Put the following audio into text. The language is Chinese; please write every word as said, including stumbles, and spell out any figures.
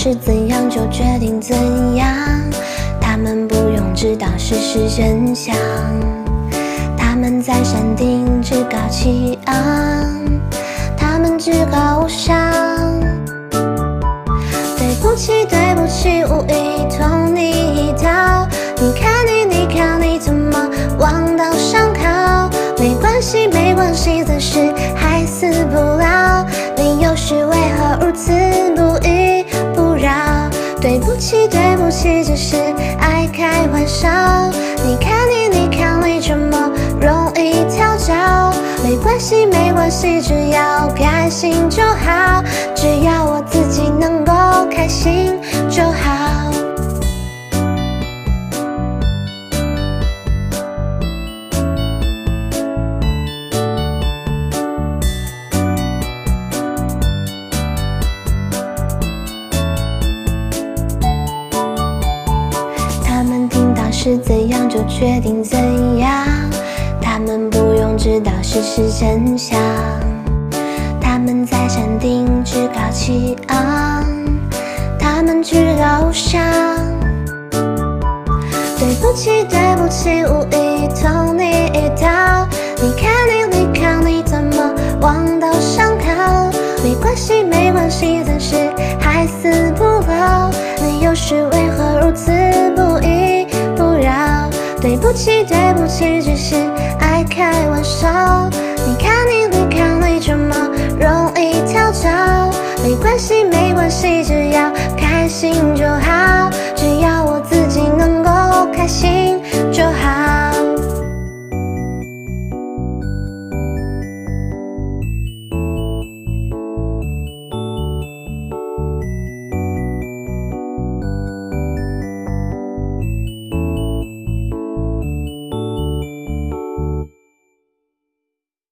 是怎样就决定怎样，他们不用知道事实真相，他们在山顶趾高气昂，他们趾高无上。对不起对不起，无意捅你一刀，你看你你看你怎么往道上靠，没关系没关系，此事还死不了，你又是为何如此不依不饶？对不起对不起，只是爱开玩笑，你看你你看你这么容易跳脚，没关系没关系，只要开心就好，只要我自己能够开心就好。他们听到是怎样就决定怎样，他们不用知道事实真相，他们在山顶趾高气昂，他们趾高无上。对不起对不起，无意捅你一刀，你看你你看你怎么往道上靠，没关系没关系，暂时还死不了，你又是为何如此不依不饶？对不起对不起，只是爱开玩笑，你看你你看你这么容易跳脚，没关系没关系，只要开心就好，